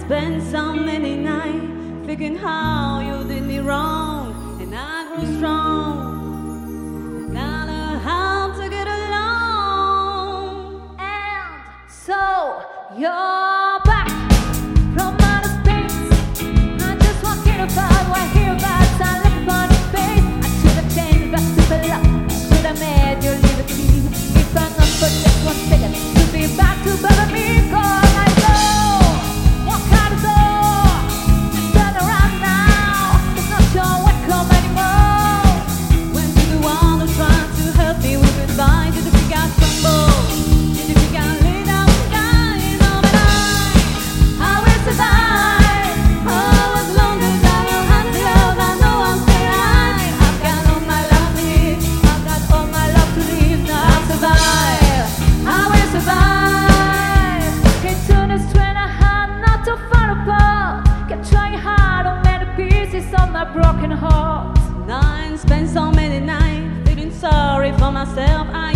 spent so many nights figuring how you did me wrong, and I grew strong. I learned how to get along, and so you're back from outer space. I just want to hear about what I hear about. I look upon your face. I should have changed back to the love. I should have made your liberty. If I'm not for just 1 second, to be back to bother me. Cause I know what kind of door. Just turn around now. It's not your welcome anymore. When to the one who tried to help me with goodbye, did you think I'd crumble? Did you think I'd lay down and die? No, but I will survive. Oh, as long as I will have love, I know I'll stay alive. I've got all my love to live. I've got all my love to live. Now I'll survive. I will survive. Can't turn this train I had not too far apart. Kept trying hard on many pieces of my broken heart. I spent so many nights feeling sorry for myself. I